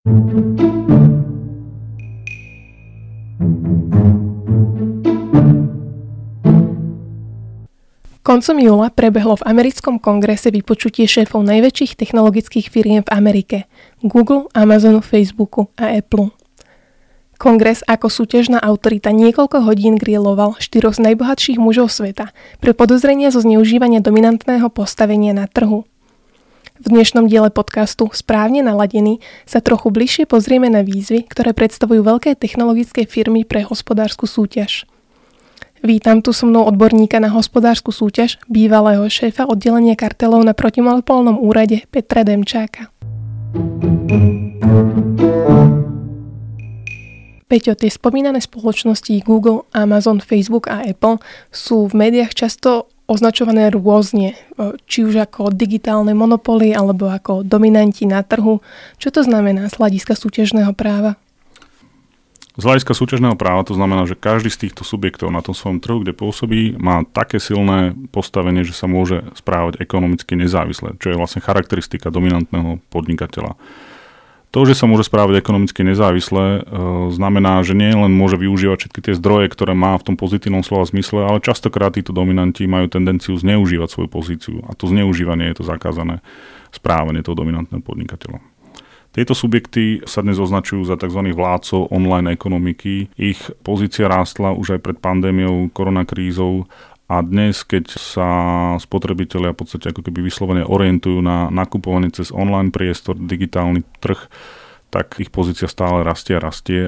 Koncom júla prebehlo v americkom kongrese vypočutie šéfov najväčších technologických firiem v Amerike – Google, Amazonu, Facebooku a Apple. Kongres ako súťažná autorita niekoľko hodín griloval 4 z najbohatších mužov sveta pre podozrenia zo zneužívania dominantného postavenia na trhu. V dnešnom diele podcastu Správne naladený sa trochu bližšie pozrieme na výzvy, ktoré predstavujú veľké technologické firmy pre hospodársku súťaž. Vítam tu so mnou odborníka na hospodársku súťaž, bývalého šéfa oddelenia kartelov na protimonopolnom úrade Petra Demčáka. Peťo, tie spomínané spoločnosti Google, Amazon, Facebook a Apple sú v médiách často označované rôzne, či už ako digitálne monopoly alebo ako dominanti na trhu. Čo to znamená z hľadiska súťažného práva? Z hľadiska súťažného práva to znamená, že každý z týchto subjektov na tom svojom trhu, kde pôsobí, má také silné postavenie, že sa môže správať ekonomicky nezávisle, čo je vlastne charakteristika dominantného podnikateľa. To, že sa môže správať ekonomicky nezávisle, znamená, že nie len môže využívať všetky tie zdroje, ktoré má v tom pozitívnom slova zmysle, ale častokrát títo dominanti majú tendenciu zneužívať svoju pozíciu a to zneužívanie je to zakázané správanie toho dominantného podnikateľa. Tieto subjekty sa dnes označujú za tzv. Vládcov online ekonomiky. Ich pozícia rástla už aj pred pandémiou, koronakrízou a dnes, keď sa spotrebitelia v podstate ako keby vyslovene orientujú na nakupovanie cez online priestor, digitálny trh, tak ich pozícia stále rastie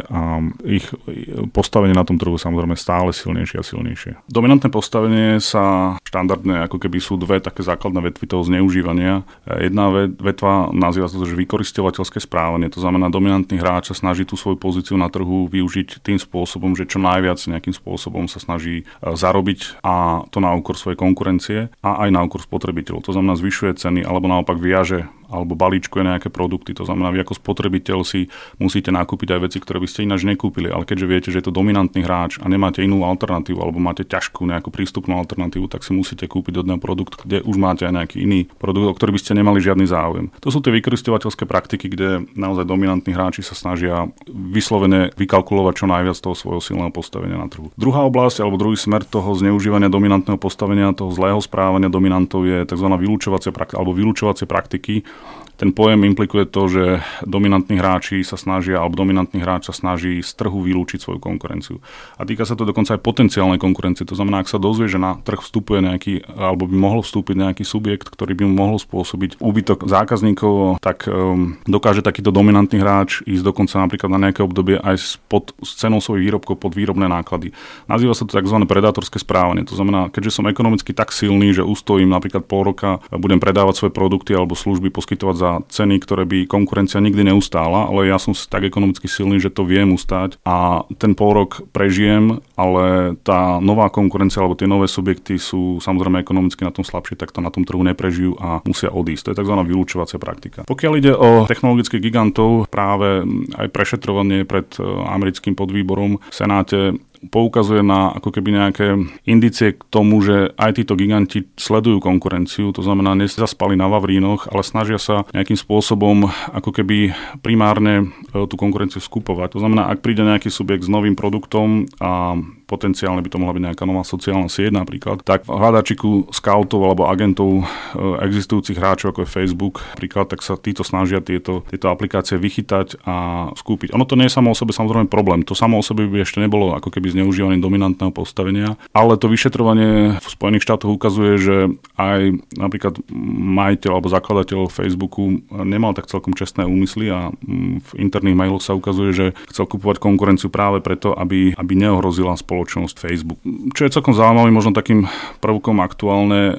a ich postavenie na tom trhu samozrejme stále silnejšie a silnejšie. Dominantné postavenie sa štandardne ako keby sú dve také základné vetvy toho zneužívania. Jedna vetva nazýva sa to, že vykoristovateľské správanie, to znamená dominantný hráč sa snaží tú svoju pozíciu na trhu využiť tým spôsobom, že čo najviac nejakým spôsobom sa snaží zarobiť a to na úkor svojej konkurencie a aj na úkor spotrebiteľov. To znamená zvyšuje ceny alebo naopak viaže alebo balíčkuje nejaké produkty. To znamená, vy ako spotrebiteľ si musíte nakúpiť aj veci, ktoré by ste ináč nekúpili, ale keďže viete, že je to dominantný hráč a nemáte inú alternatívu alebo máte ťažkú nejakú prístupnú alternatívu, tak si musíte kúpiť od neho produkt, kde už máte aj nejaký iný produkt, o ktorý by ste nemali žiadny záujem. To sú tie vykoristovateľské praktiky, kde naozaj dominantní hráči sa snažia vyslovene vykalkulovať čo najviac toho svojho silného postavenia na trhu. Druhá oblasť alebo druhý smer toho zneužívania dominantného postavenia, toho zlého správania dominantov je tzv. Vylúčovacie praktiky. Ten pojem implikuje to, že dominantní hráči sa snažia, alebo dominantný hráč sa snaží z trhu vylúčiť svoju konkurenciu. A týka sa to dokonca aj potenciálnej konkurencie. To znamená, ak sa dozvie, že na trh vstupuje nejaký, alebo by mohol vstúpiť nejaký subjekt, ktorý by mu mohol spôsobiť úbytok zákazníkov, tak dokáže takýto dominantný hráč ísť dokonca napríklad na nejaké obdobie aj s cenou svojich výrobkov pod výrobné náklady. Nazýva sa to tzv. Predátorské správanie. To znamená, keďže som ekonomicky tak silný, že ustojím napríklad pol roka, budem predávať svoje produkty alebo služby, poskytovať za ceny, ktoré by konkurencia nikdy neustála, ale ja som tak ekonomicky silný, že to viem ustáť a ten pol rok prežijem, ale tá nová konkurencia alebo tie nové subjekty sú samozrejme ekonomicky na tom slabšie, tak to na tom trhu neprežijú a musia odísť. To je tzv. Vylúčovacia praktika. Pokiaľ ide o technologických gigantov, práve aj prešetrovanie pred americkým podvýborom v Senáte poukazuje na ako keby nejaké indície k tomu, že aj títo giganti sledujú konkurenciu, to znamená, nezaspali na vavrínoch, ale snažia sa nejakým spôsobom ako keby primárne tú konkurenciu skupovať. To znamená, ak príde nejaký subjekt s novým produktom a potenciálne by to mohla byť nejaká nová sociálna sieť napríklad, tak v hľadačiku scoutov alebo agentov existujúcich hráčov ako je Facebook napríklad, tak sa títo snažia tieto aplikácie vychytať a skúpiť. Ono to nie je samo o sebe samozrejme problém. To samo o sebe by ešte nebolo ako keby zneužívanie dominantného postavenia, ale to vyšetrovanie v Spojených štátoch ukazuje, že aj napríklad majiteľ alebo zakladateľ Facebooku nemal tak celkom čestné úmysly a v interných mailoch sa ukazuje, že chcel kupovať konkurenciu práve preto, aby neohrozila spoločnosť Facebook. Čo je celkom zaujímavý, možno takým prvkom aktuálne,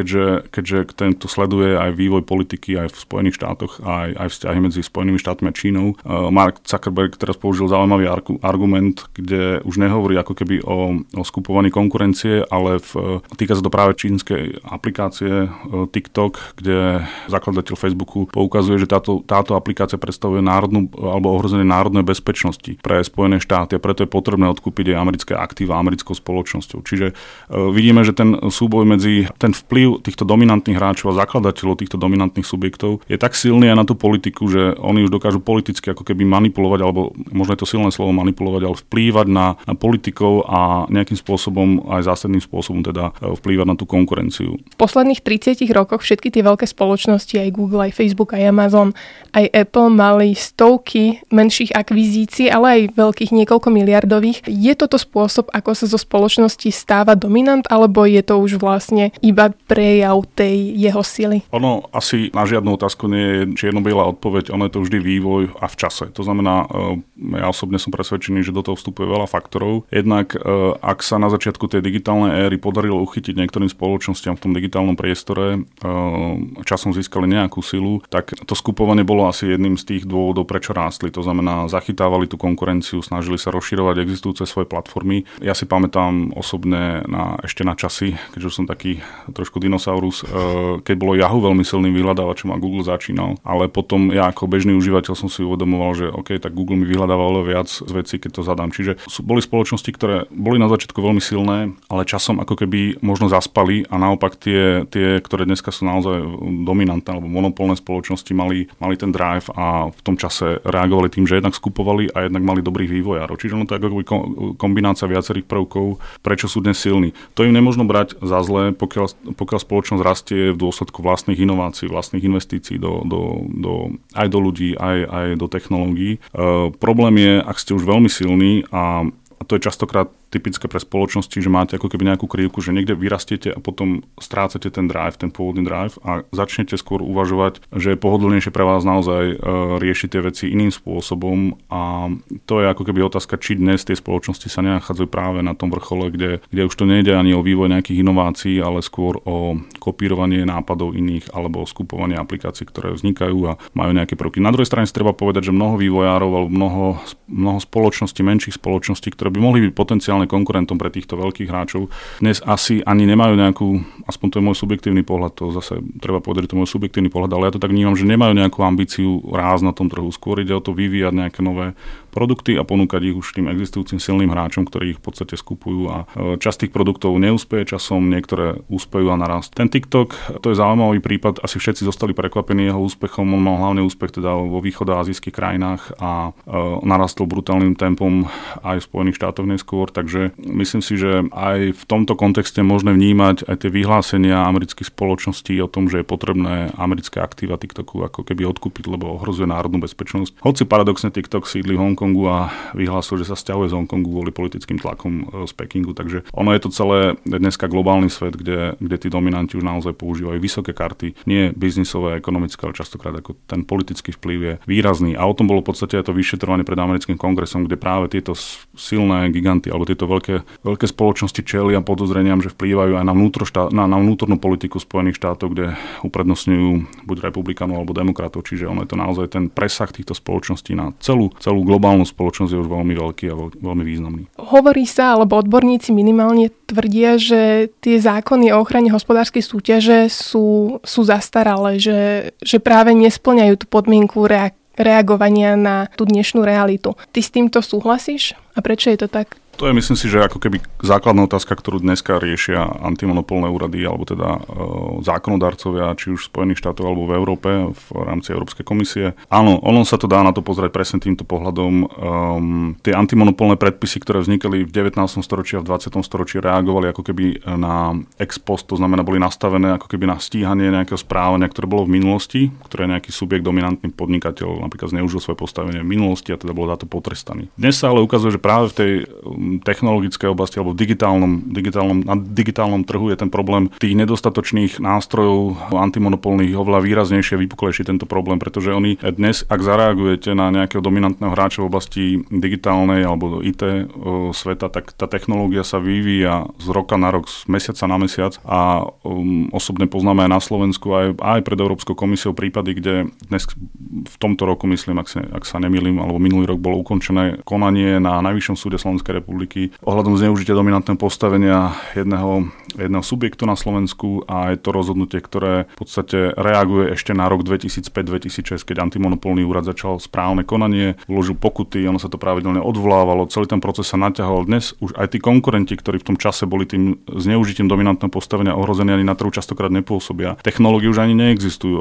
keďže tento sleduje aj vývoj politiky aj v Spojených štátoch, aj vzťahy medzi Spojenými štátmi a Čínou. Mark Zuckerberg teraz použil zaujímavý argument, kde už nehovorí nehovorí ako keby o skupovaní konkurencie, ale týka sa to práve čínskej aplikácie TikTok, kde zakladateľ Facebooku poukazuje, že táto aplikácia predstavuje národnú alebo ohrozenie národnej bezpečnosti pre Spojené štáty a preto je potrebné odkúpiť aj americké aktíva americkou spoločnosťou. Čiže vidíme, že ten súboj medzi ten vplyv týchto dominantných hráčov a zakladateľov týchto dominantných subjektov je tak silný aj na tú politiku, že oni už dokážu politicky ako keby manipulovať, alebo možno je to silné slovo manipulovať, ale vplývať na politikov a nejakým spôsobom aj zásadným spôsobom teda vplývať na tú konkurenciu. V posledných 30 rokoch všetky tie veľké spoločnosti, aj Google, aj Facebook, aj Amazon, aj Apple mali stovky menších akvizícií, ale aj veľkých niekoľko miliardových. Je toto spôsob, ako sa zo spoločnosti stáva dominant, alebo je to už vlastne iba prejav tej jeho sily? Ono asi na žiadnu otázku nie je čierno-biela odpoveď, ono je to vždy vývoj a v čase. To znamená, ja osobne som presvedčený, že do toho vstupuje veľa faktorov. Jednak, ak sa na začiatku tej digitálnej éry podarilo uchytiť niektorým spoločnostiam v tom digitálnom priestore, časom získali nejakú silu, tak to skupovanie bolo asi jedným z tých dôvodov, prečo rástli. To znamená, zachytávali tú konkurenciu, snažili sa rozširovať existujúce svoje platformy. Ja si pamätám osobne ešte na časy, keďže som taký trošku dinosaurus, keď bolo Yahoo veľmi silným vyhľadávačom a Google začínal, ale potom ja ako bežný užívateľ som si uvedomoval, že OK, tak Google mi vyhľadáva oveľa viac z vecí, keď to zadám. Čiže boli spoločnosti, ktoré boli na začiatku veľmi silné, ale časom ako keby možno zaspali a naopak tie ktoré dneska sú naozaj dominantné alebo monopolné spoločnosti, mali ten drive a v tom čase reagovali tým, že jednak skupovali a jednak mali dobrých vývojárov. Čiže ono to je ako kombinácia viacerých prvkov, prečo sú dnes silní. To im nemožno brať za zlé, pokiaľ spoločnosť rastie v dôsledku vlastných inovácií, vlastných investícií aj do ľudí, aj do technológií. Problém je, ak ste už veľmi silní a to je častokrát typické pre spoločnosti, že máte ako keby nejakú krivku, že niekde vyrastiete a potom strácate ten drive, ten pôvodný drive a začnete skôr uvažovať, že je pohodlnejšie pre vás naozaj riešiť tie veci iným spôsobom a to je ako keby otázka, či dnes tie spoločnosti sa nenachádzajú práve na tom vrchole, kde už to nejde ani o vývoj nejakých inovácií, ale skôr o kopírovanie nápadov iných alebo o skupovanie aplikácií, ktoré vznikajú a majú nejaké prvky. Na druhej strane treba povedať, že mnoho vývojárov alebo mnoho spoločností, menších spoločností, ktoré by mohli byť potenciálne konkurentom pre týchto veľkých hráčov, dnes asi ani nemajú nejakú, aspoň to je môj subjektívny pohľad, to zase treba povedať, že to je môj subjektívny pohľad, ale ja to tak vnímam, že nemajú nejakú ambíciu rásť na tom trhu. Skôr ide o to vyvíjať nejaké nové produkty a ponúkať ich už tým existujúcim silným hráčom, ktorí ich v podstate skupujú a časť tých produktov neúspeje časom, niektoré úspejú a narastú. Ten TikTok, to je zaujímavý prípad, asi všetci zostali prekvapení jeho úspechom, on mal hlavný úspech teda vo východoázijských krajinách a narastol brutálnym tempom aj v Spojených štátoch neskôr, takže myslím si, že aj v tomto kontexte možné vnímať aj tie vyhlásenia amerických spoločností o tom, že je potrebné americké aktíva TikToku ako keby odkúpiť, lebo ohrozuje národnú bezpečnosť. Hoci paradoxne TikTok sídli v Hongkongu a vyhlásil, že sa sťahuje z Hongkongu kvôli politickým tlakom z Pekingu, takže ono je to celé dneska globálny svet, kde tí dominanti už naozaj používajú vysoké karty, nie biznisové, ekonomické, ale častokrát ako ten politický vplyv je výrazný. A o tom bolo v podstate aj to vyšetrovanie pred americkým kongresom, kde práve tieto silné giganty alebo tieto veľké spoločnosti čelia podozreniam, že vplývajú aj na vnútornú politiku Spojených štátov, kde uprednostňujú buď republikánov alebo demokratov, čiže ono je to naozaj ten presah týchto spoločností na celú globálnu spoločnosť je už veľmi veľký a veľmi významný. Hovorí sa, alebo odborníci minimálne tvrdia, že tie zákony o ochrane hospodárskej súťaže sú zastaralé, že práve nespĺňajú tú podmienku reagovania na tú dnešnú realitu. Ty s týmto súhlasíš? A prečo je to tak? To je, myslím si, že ako keby základná otázka, ktorú dneska riešia antimonopolné úrady, alebo teda zákonodarcovia, či už v Spojených štátoch alebo v Európe, v rámci Európskej komisie. Áno, ono sa to dá na to pozrieť presne týmto pohľadom. Tie antimonopolné predpisy, ktoré vznikali v 19. storočí a v 20. storočí, reagovali ako keby na ex post, to znamená, boli nastavené ako keby na stíhanie nejakého správania, ktoré bolo v minulosti, ktoré nejaký subjekt, dominantný podnikateľ napríklad zneužil svoje postavenie v minulosti a teda bol za to potrestaný. Dnes sa ale ukazuje, že práve v tej technologickej oblasti alebo na digitálnom trhu je ten problém tých nedostatočných nástrojov antimonopolných oveľa výraznejšie vypuklejší tento problém, pretože oni dnes, ak zareagujete na nejakého dominantného hráča v oblasti digitálnej alebo IT sveta, tak tá technológia sa vyvíja z roka na rok, z mesiaca na mesiac a osobne poznáme aj na Slovensku, aj pred Európskou komisiou prípady, kde dnes v tomto roku, myslím, ak sa nemýlim, alebo minulý rok bolo ukončené konanie na Najvyššom súde Slovenskej republiky republiky ohľadom zneužitia dominantného postavenia jedného subjektu na Slovensku a je to rozhodnutie, ktoré v podstate reaguje ešte na rok 2005-2006, keď antimonopolný úrad začal správne konanie, vložil pokuty, ono sa to pravidelne odvolávalo, celý ten proces sa naťahol. Dnes už aj tí konkurenti, ktorí v tom čase boli tým zneužitím dominantného postavenia ohrození, ani na trhu častokrát nepôsobia. Technológie už ani neexistujú,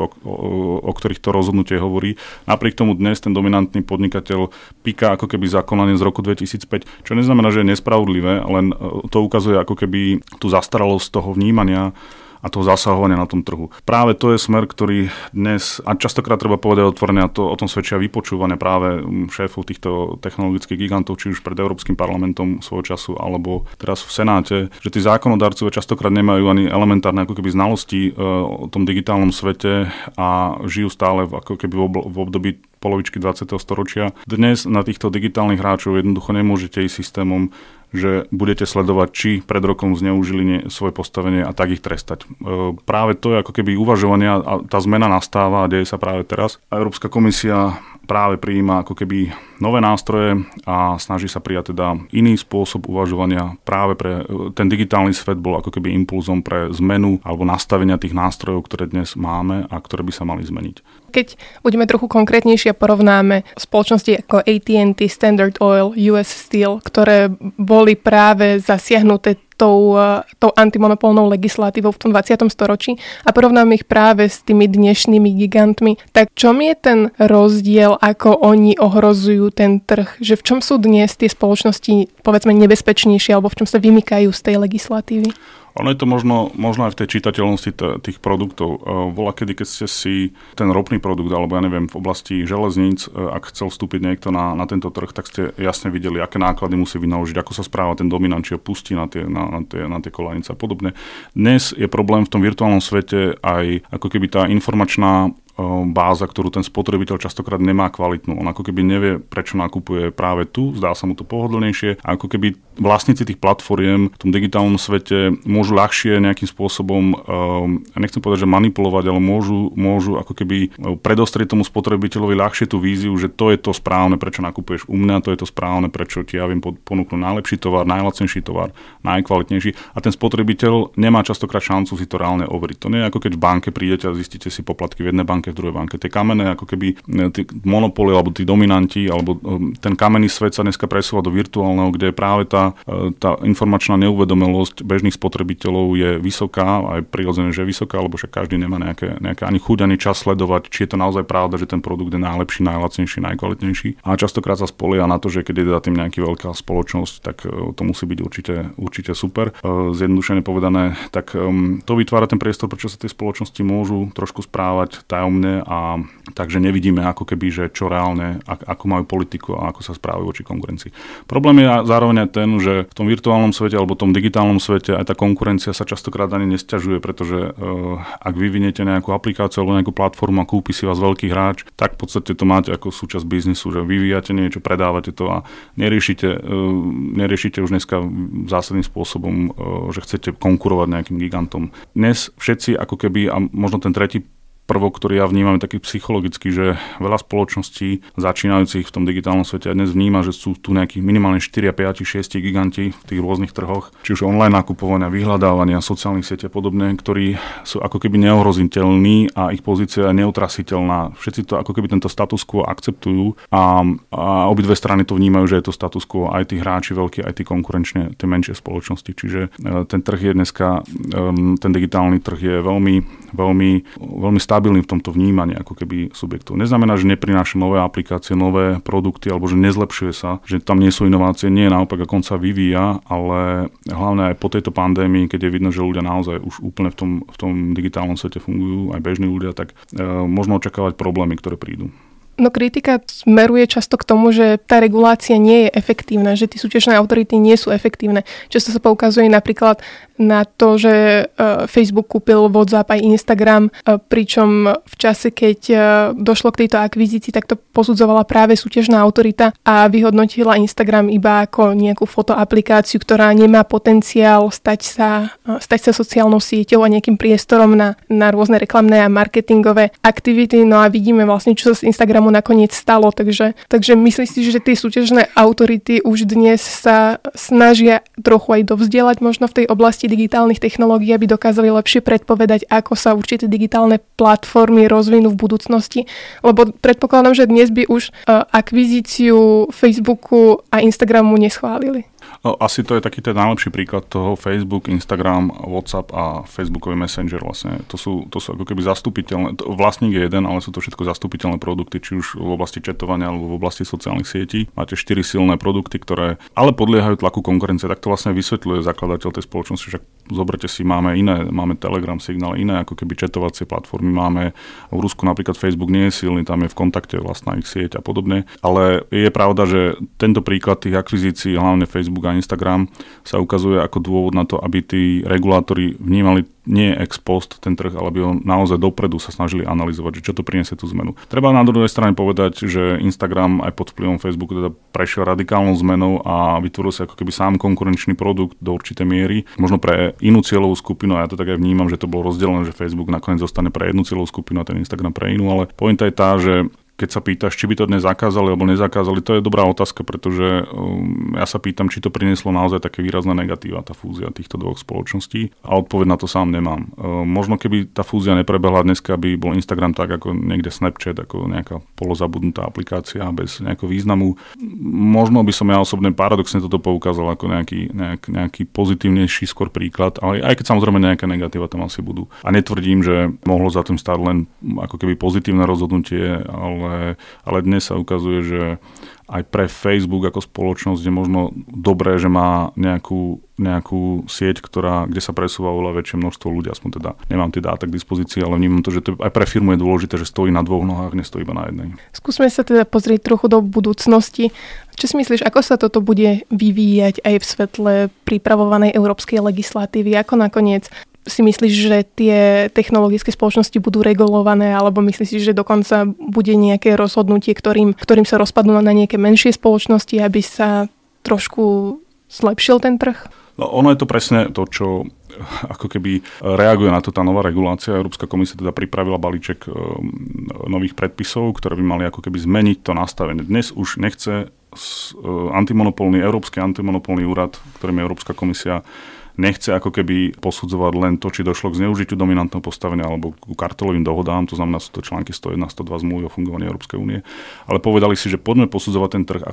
o ktorých to rozhodnutie hovorí. Napriek tomu dnes ten dominantný podnikateľ píka ako keby za konanie z roku 2005, čo neznamená, že je nespravodlivé, len to ukazuje ako keby tú zastaralosť toho vnímania a toho zasahovania na tom trhu. Práve to je smer, ktorý dnes, a častokrát treba povedať otvorene, a to o tom svedčia vypočúvania práve šéfov týchto technologických gigantov, či už pred Európskym parlamentom svojho času, alebo teraz v Senáte, že tí zákonodarcovia častokrát nemajú ani elementárne ako keby znalosti o tom digitálnom svete a žijú stále ako keby v období polovičky 20. storočia. Dnes na týchto digitálnych hráčov jednoducho nemôžete ísť systémom, že budete sledovať, či pred rokom zneužili svoje postavenie a tak ich trestať. Práve to je ako keby uvažovania a tá zmena nastáva a deje sa práve teraz. A Európska komisia práve prijíma ako keby nové nástroje a snaží sa prijať teda iný spôsob uvažovania. Práve pre ten digitálny svet bol ako keby impulzom pre zmenu alebo nastavenia tých nástrojov, ktoré dnes máme a ktoré by sa mali zmeniť. Keď budeme trochu konkrétnejšie, porovnáme spoločnosti ako AT&T, Standard Oil, US Steel, ktoré boli práve zasiahnuté tou antimonopolnou legislatívou v tom 20. storočí a porovnáme ich práve s tými dnešnými gigantmi. Tak čom je ten rozdiel, ako oni ohrozujú ten trh? Že v čom sú dnes tie spoločnosti, povedzme, nebezpečnejšie alebo v čom sa vymykajú z tej legislatívy? Ono je to možno aj v tej čitateľnosti tých produktov. Volakedy, keď ste si ten ropný produkt, alebo ja neviem, v oblasti železníc, ak chcel vstúpiť niekto na tento trh, tak ste jasne videli, aké náklady musí vynaložiť, ako sa správa ten dominant, či ho pustí na tie kolanice a podobne. Dnes je problém v tom virtuálnom svete aj ako keby tá informačná báza, ktorú ten spotrebiteľ častokrát nemá kvalitnú. On ako keby nevie, prečo nakupuje práve tu, zdá sa mu to pohodlnejšie a ako keby vlastníci tých platformiem v tom digitálnom svete môžu ľahšie nejakým spôsobom, nechcem povedať, že manipulovať, ale môžu ako keby predostrieť tomu spotrebiteľovi ľahšie tú víziu, že to je to správne, prečo nakupuješ u mňa, to je to správne, prečo ti ja viem ponúknuť najlepší tovar, najlacnejší tovar, najkvalitnejší a ten spotrebiteľ nemá častokrát šancu si to reálne overiť. To nie je ako keď v banke prídete a zistíte si poplatky v jednej banke, v druhej banke. Tie kamenné, ako keby tí monopoly alebo tí dominanti, alebo ten kamenný svet sa dneska presúva do virtuálneho, kde je práve tá informačná neuvedomelosť bežných spotrebiteľov je vysoká, aj prirodzené, že je vysoká, lebo však každý nemá nejaké ani chuť, ani čas sledovať, či je to naozaj pravda, že ten produkt je najlepší, najlacnejší, najkvalitnejší. A častokrát sa spolieha na to, že keď je za tým nejaká veľká spoločnosť, tak to musí byť určite super. Zjednodušene povedané, tak to vytvára ten priestor, prečo sa tie spoločnosti môžu trošku správať tajomne a takže nevidíme ako keby, že čo reálne, ako majú politiku a ako sa správajú voči konkurencii. Problém je zároveň aj ten, že v tom virtuálnom svete alebo v tom digitálnom svete aj tá konkurencia sa častokrát ani nesťažuje, pretože ak vyviniete nejakú aplikáciu alebo nejakú platformu a kúpi si vás veľký hráč, tak v podstate to máte ako súčasť biznisu, že vyvíjate niečo, predávate to a neriešite už dneska zásadným spôsobom, že chcete konkurovať nejakým gigantom. Dnes všetci ako keby, a možno ten tretí prvok, ktorý ja vnímam taký psychologický, že veľa spoločností začínajúcich v tom digitálnom svete dnes vníma, že sú tu nejakých minimálne 4, 5, 6 giganti v tých rôznych trhoch, či už online nakupovania, vyhľadávania, sociálnych sietí a podobne, ktorí sú ako keby neohroziteľní a ich pozícia je neutrasiteľná. Všetci to ako keby tento status quo akceptujú a obidve strany to vnímajú, že je to status quo, aj tí hráči veľkí, aj tí konkurenčne, tie menšie spoločnosti. Čiže ten trh je dneska, ten digitálny trh je veľmi stabilný v tomto vnímaní ako keby subjektov. Neznamená, že neprináša nové aplikácie, nové produkty alebo že nezlepšuje sa, že tam nie sú inovácie, nie, naopak ako on sa vyvíja, ale hlavne aj po tejto pandémii, keď je vidno, že ľudia naozaj už úplne v tom digitálnom svete fungujú, aj bežní ľudia, tak možno očakávať problémy, ktoré prídu. No kritika smeruje často k tomu, že tá regulácia nie je efektívna, že tí súťažné autority nie sú efektívne. Často sa poukazuje napríklad na to, že Facebook kúpil WhatsApp aj Instagram, pričom v čase, keď došlo k tejto akvizícii, tak to posudzovala práve súťažná autorita a vyhodnotila Instagram iba ako nejakú fotoaplikáciu, ktorá nemá potenciál stať sa sociálnou sieťou a nejakým priestorom na rôzne reklamné a marketingové aktivity. No a vidíme vlastne, čo sa z Instagramu nakoniec stalo. Takže myslím si, že tie súťažné autority už dnes sa snažia trochu aj dovzdielať možno v tej oblasti digitálnych technológií, aby dokázali lepšie predpovedať, ako sa určité digitálne platformy rozvinú v budúcnosti. Lebo predpokladám, že dnes by už akvizíciu Facebooku a Instagramu neschválili. Asi to je taký ten najlepší príklad toho Facebook, Instagram, WhatsApp a Facebookový Messenger vlastne. To sú ako keby zastupiteľné, vlastník je jeden, ale sú to všetko zastupiteľné produkty, či už v oblasti chatovania alebo v oblasti sociálnych sietí. Máte 4 silné produkty, ktoré ale podliehajú tlaku konkurencie. Tak to vlastne vysvetľuje zakladateľ tej spoločnosti. Však zoberte si, máme Telegram, Signál, iné ako keby chatovacie platformy. Máme v Rusku napríklad Facebook nie je silný, tam je v kontakte vlastná ich sieť a podobne. Ale je pravda, že tento príklad tých akvizícií, hlavne Facebook a Instagram, sa ukazuje ako dôvod na to, aby tí regulátori vnímali nie ex post ten trh, ale aby ho naozaj dopredu sa snažili analyzovať, že čo to priniesie tú zmenu. Treba na druhej strane povedať, že Instagram aj pod vplyvom Facebooku teda prešiel radikálnou zmenou a vytvoril sa ako keby sám konkurenčný produkt do určitej miery. Možno pre inú cieľovú skupinu, a ja to tak aj vnímam, že to bolo rozdelené, že Facebook nakoniec zostane pre jednu cieľovú skupinu a ten Instagram pre inú, ale pointa je tá, že keď sa pýtaš, či by to dnes zakázali alebo nezakázali, to je dobrá otázka, pretože ja sa pýtam, či to prinieslo naozaj také výrazné negatíva, tá fúzia týchto dvoch spoločností, a odpoveď na to sám nemám. Možno keby tá fúzia neprebehla dneska, by bol Instagram tak ako niekde Snapchat, ako nejaká polozabudnutá aplikácia bez nejakého významu. Možno by som ja osobne paradoxne toto poukázal ako nejaký pozitívnejší skôr príklad, ale aj keď samozrejme nejaké negatíva tam asi budú. A netvrdím, že mohlo za tým stáť len ako keby pozitívne rozhodnutie, ale dnes sa ukazuje, že aj pre Facebook ako spoločnosť je možno dobré, že má nejakú sieť, kde sa presúva oveľa väčšie množstvo ľudí, aspoň teda nemám tie dáta k dispozícii, ale vnímam to, že to aj pre firmu je dôležité, že stojí na dvoch nohách, nestojí iba na jednej. Skúsme sa teda pozrieť trochu do budúcnosti. Čo si myslíš, ako sa toto bude vyvíjať aj v svetle pripravovanej európskej legislatívy? Ako nakoniec si myslíš, že tie technologické spoločnosti budú regulované, alebo myslíš si, že dokonca bude nejaké rozhodnutie, ktorým sa rozpadnú na nejaké menšie spoločnosti, aby sa trošku zlepšil ten trh? No, ono je to presne to, čo ako keby reaguje na to tá nová regulácia. Európska komisia teda pripravila balíček nových predpisov, ktoré by mali ako keby zmeniť to nastavenie. Dnes už nechce Európsky antimonopolný úrad, ktorým je Európska komisia, nechce ako keby posudzovať len to, či došlo k zneužitiu dominantného postavenia alebo k kartelovým dohodám, to znamená, sú to články 101 a 102 zmluvy o fungovaní Európskej únie, ale povedali si, že poďme posudzovať ten trh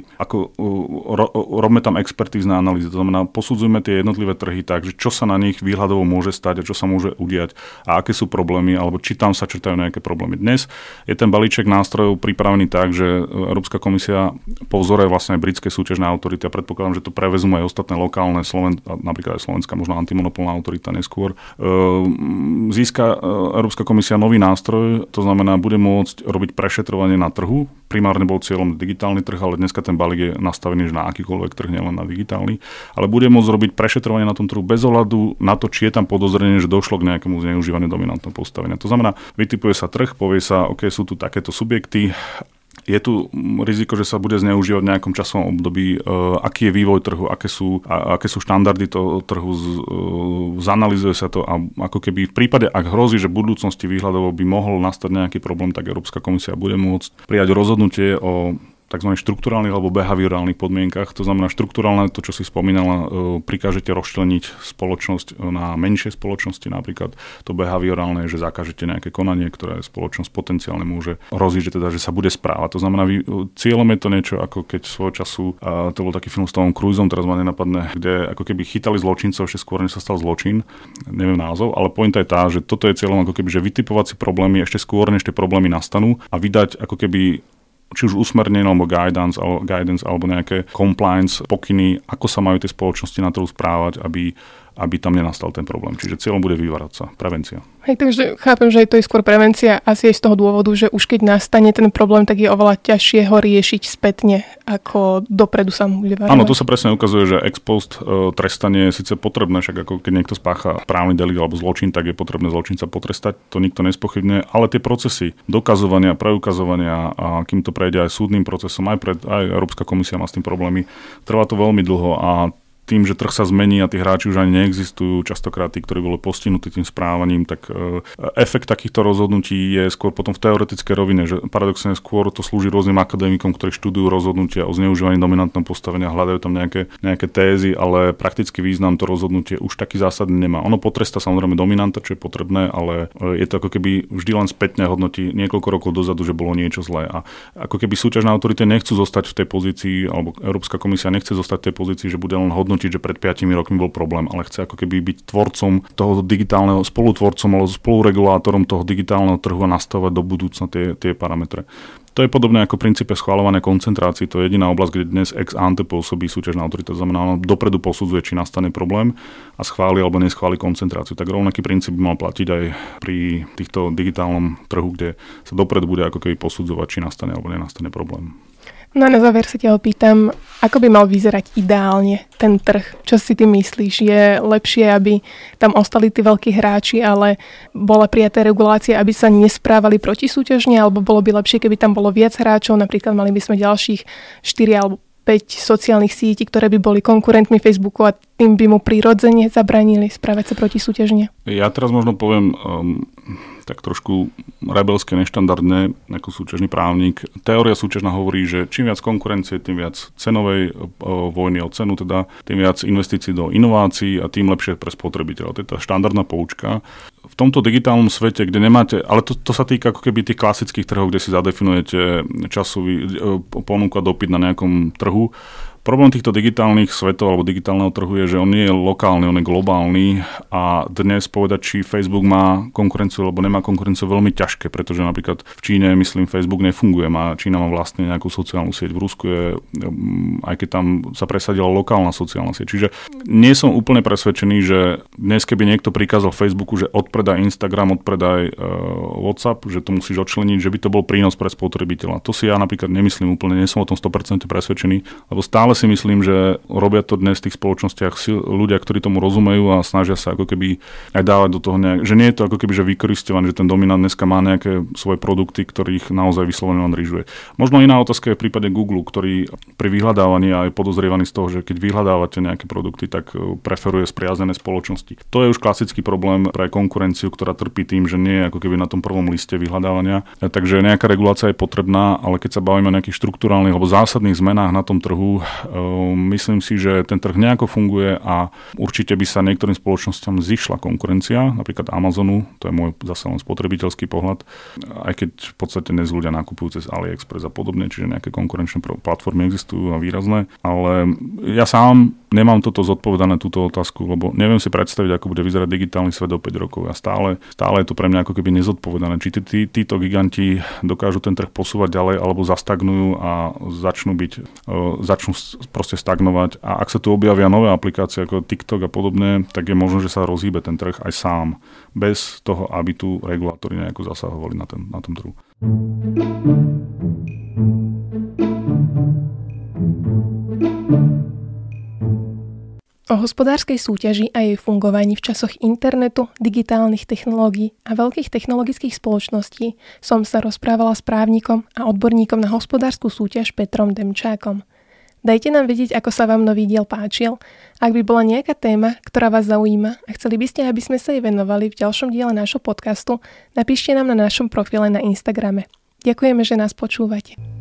robme tam expertízne analýzy, to znamená, posudzujme tie jednotlivé trhy tak, že čo sa na nich výhľadovo môže stať a čo sa môže udiať a aké sú problémy, alebo či tam sa črtajú nejaké problémy. Dnes je ten balíček nástrojov pripravený tak, že Európska komisia po vzore vlastne britskej súťažnej autority, a predpokladám, že to prevezmú aj ostatné lokálne napríklad aj Slovenská, možno antimonopolná autorita neskôr, získa Európska komisia nový nástroj, to znamená, bude môcť robiť prešetrovanie na trhu. Primárne bol cieľom digitálny trh, ale dneska ten balík je nastavený na akýkoľvek trh, nielen na digitálny, ale bude môcť robiť prešetrovanie na tom trhu bez ohľadu na to, či je tam podozrenie, že došlo k nejakému zneužívaniu dominantného postavenia. To znamená, vytipuje sa trh, povie sa, OK, sú tu takéto subjekty, je tu riziko, že sa bude zneužívať v nejakom časovom období, aký je vývoj trhu, aké sú štandardy toho trhu, zanalizuje sa to a ako keby v prípade, ak hrozí, že v budúcnosti výhľadovo by mohol nastať nejaký problém, tak Európska komisia bude môcť prijať rozhodnutie o tzv. Štrukturálnych alebo behaviorálnych podmienkach. To znamená štrukturálne, to, čo si spomínala, prikážete rozčleniť spoločnosť na menšie spoločnosti, napríklad to behaviorálne, že zakážete nejaké konanie, ktoré spoločnosť potenciálne môže hroziť, že sa bude správať. To znamená, cieľom je to niečo, ako keď svojho času, to bol taký film s Tomom Cruisom, teraz ma nenapadne, kde ako keby chytali zločincov ešte skôr, než sa stal zločin. Neviem názov, ale pointa je tá, že toto je cieľom ako keby, že vytipovať si problémy ešte skôr, než tie problémy nastanú a vydať ako keby či už usmernenie alebo guidance alebo nejaké compliance pokyny, ako sa majú tie spoločnosti na trhu správať, aby aby tam nenastal ten problém. Čiže cieľom bude vyvárať sa, prevencia. Hej, takže chápem, že to je skôr prevencia asi aj z toho dôvodu, že už keď nastane ten problém, tak je oveľa ťažšie ho riešiť spätne, ako dopredu sa mu bude varovať. Áno, to sa presne ukazuje, že ex post trestanie je síce potrebné, však ako keď niekto spácha právny delikt alebo zločin, tak je potrebné zločinca potrestať, to nikto nespochybňuje, ale tie procesy dokazovania, preukazovania, a kým to prejde aj súdnym procesom, aj Európska komisia má s tým problémy, trvá to veľmi dlho a tým, že trh sa zmení a tí hráči už ani neexistujú, častokrát tí, ktorí boli postihnutí tým správaním, tak efekt takýchto rozhodnutí je skôr potom v teoretickej rovine, že paradoxne skôr to slúži rôznym akademikom, ktorí študujú rozhodnutia o zneužívaní dominantného postavenia, hľadajú tam nejaké tézy, ale praktický význam to rozhodnutie už taký zásadný nemá. Ono potresta samozrejme dominanta, čo je potrebné, ale je to ako keby vždy len spätne hodnotí niekoľko rokov dozadu, že bolo niečo zlé. A ako keby súťažné autority nechcú zostať v tej pozícii, alebo Európska komisia nechce zostať v tej pozícii, že bude len hodnotiť, že pred 5 rokmi bol problém, ale chce ako keby byť tvorcom toho digitálneho, spolutvorcom alebo spoluregulátorom toho digitálneho trhu a nastavovať do budúcna tie parametre. To je podobné ako v princípe schvaľované koncentrácií. To je jediná oblasť, kde dnes ex ante pôsobí súťažná autorita. Znamená, dopredu posudzuje, či nastane problém a schváli alebo neschváli koncentráciu. Tak rovnaký princíp by mal platiť aj pri týchto digitálnom trhu, kde sa dopredu bude ako keby posudzovať, či nastane alebo nenastane problém. No a na záver sa ťa opýtam, ako by mal vyzerať ideálne ten trh? Čo si ty myslíš? Je lepšie, aby tam ostali tí veľkí hráči, ale bola prijatá regulácia, aby sa nesprávali protisúťažne, alebo bolo by lepšie, keby tam bolo viac hráčov, napríklad mali by sme ďalších 4 alebo 5 sociálnych sietí, ktoré by boli konkurentmi Facebooku a tým by mu prirodzene zabranili správať sa protisúťažne? Ja teraz možno poviem tak trošku rebelsky, neštandardne, ako súťažný právnik. Teória súťažná hovorí, že čím viac konkurencie, tým viac cenovej vojny o cenu, teda tým viac investícií do inovácií a tým lepšie pre spotrebiteľa. To je tá štandardná poučka. V tomto digitálnom svete, kde nemáte, ale to sa týka ako keby tých klasických trhov, kde si zadefinujete časový ponuku a dopyt na nejakom trhu. Problém týchto digitálnych svetov alebo digitálneho trhu je, že on nie je lokálny, on je globálny a dnes povedať, či Facebook má konkurenciu alebo nemá konkurenciu, veľmi ťažké, pretože napríklad v Číne, myslím, Facebook nefunguje, Čína má vlastne nejakú sociálnu sieť, v Rusku je, aj keď tam sa presadila lokálna sociálna sieť. Čiže nie som úplne presvedčený, že dnes, keby niekto prikázal Facebooku, že odpredaj Instagram, odpredaj WhatsApp, že to musíš odčleniť, že by to bol prínos pre spotrebiteľa. To si ja napríklad nemyslím úplne, nie som o tom 100% presvedčený, lebo stále si myslím, že robia to dnes v tých spoločnostiach ľudia, ktorí tomu rozumejú a snažia sa ako keby aj dávať do toho že nie je to ako keby že vykoristované, že ten dominant dneska má nejaké svoje produkty, ktorých naozaj vyslovene len rýžuje. Možno iná otázka je v prípade Google, ktorý pri vyhľadávaní a je podozrievaný z toho, že keď vyhľadávate nejaké produkty, tak preferuje spriaznené spoločnosti. To je už klasický problém pre konkurenciu, ktorá trpí tým, že nie je ako keby na tom prvom liste vyhľadávania. Takže nejaká regulácia je potrebná, ale keď sa bavíme o nejakých štruktúrálnych alebo zásadných zmenách na tom trhu, myslím si, že ten trh nejako funguje a určite by sa niektorým spoločnosťam zišla konkurencia, napríklad Amazonu, to je môj zase len spotrebiteľský pohľad, aj keď v podstate dnes ľudia nakupujú cez AliExpress a podobne, čiže nejaké konkurenčné platformy existujú a výrazné, ale ja sám nemám toto zodpovedané, túto otázku, lebo neviem si predstaviť, ako bude vyzerať digitálny svet o 5 rokov a stále je to pre mňa ako keby nezodpovedané. Či títo giganti dokážu ten trh posúvať ďalej alebo zastagnujú a začnú proste stagnovať a ak sa tu objavia nové aplikácie ako TikTok a podobné, tak je možno, že sa rozhýbe ten trh aj sám, bez toho, aby tu regulátori nejako zasahovali na tom trhu. O hospodárskej súťaži a jej fungovaní v časoch internetu, digitálnych technológií a veľkých technologických spoločností som sa rozprávala s právnikom a odborníkom na hospodársku súťaž Petrom Demčákom. Dajte nám vedieť, ako sa vám nový diel páčil. Ak by bola nejaká téma, ktorá vás zaujíma a chceli by ste, aby sme sa jej venovali v ďalšom diele nášho podcastu, napíšte nám na našom profile na Instagrame. Ďakujeme, že nás počúvate.